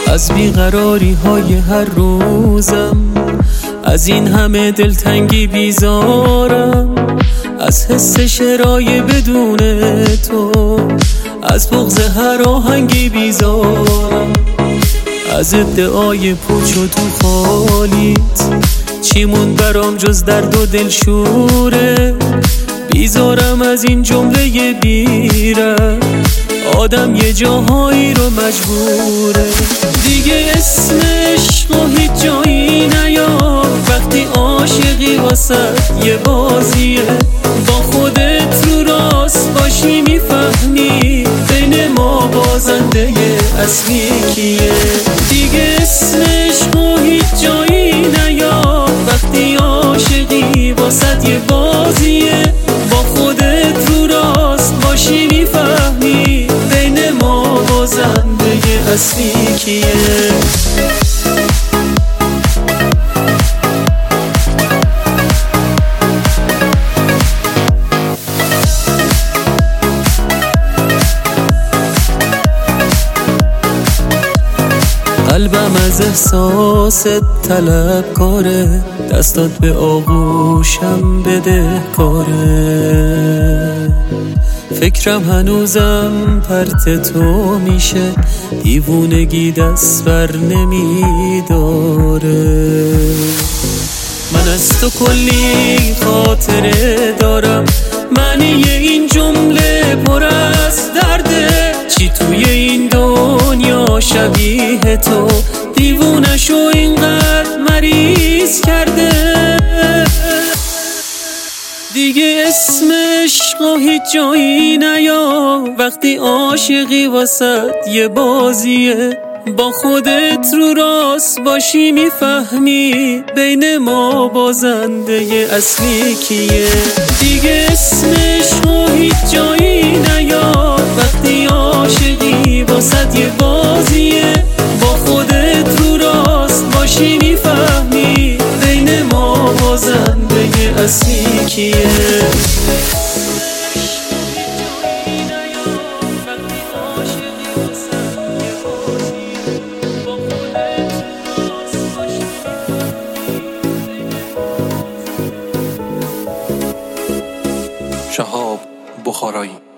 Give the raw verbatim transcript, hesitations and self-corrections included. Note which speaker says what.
Speaker 1: از بیقراری های هر روزم، از این همه دلتنگی بیزارم، از حس شرای بدون تو، از بغض هر آهنگی بیزارم، از ادعای پوچ و تو خالیت چی موند برام جز درد و دلشوره. بیزارم از این جمله بیره، آدم یه جاهایی رو مجبوره. دیگه اسم عشق و هیچ جایی نیار، وقتی عاشقی واسه یه بازیه. با خودت رو راست باشی میفهمی بین ما بازنده اصلی کیه. دیگه اسم عشق و هیچ جایی نیار، وقتی عاشقی واسه یه بازیه. با خودت رو راست باشی میفهمی بین ما بازنده اصلی کیه. قلبم از احساست طلبکاره، دستات به آغوشم بده کاره. فکرم هنوزم پرت تو میشه، دیوونگی دست بر نمیداره. من از تو کلی خاطره دارم، معنی این جمله پر از درده. چی توی این دنیا شبیه تو، دیوونشو اینقدر مریض کرده. دیگه اسم عشق و هیچ جایی نیا، وقتی عاشقی واسه یه بازیه. با خودت رو راست باشی میفهمی بین ما بازنده اصلی کیه. دیگه اسم عشق و هیچ جایی نیا، وقتی عاشقی واسه یه بازیه. با خودت رو راست باشی میفهمی بین ما بازنده اصلی کیه.
Speaker 2: شهاب بخارایی.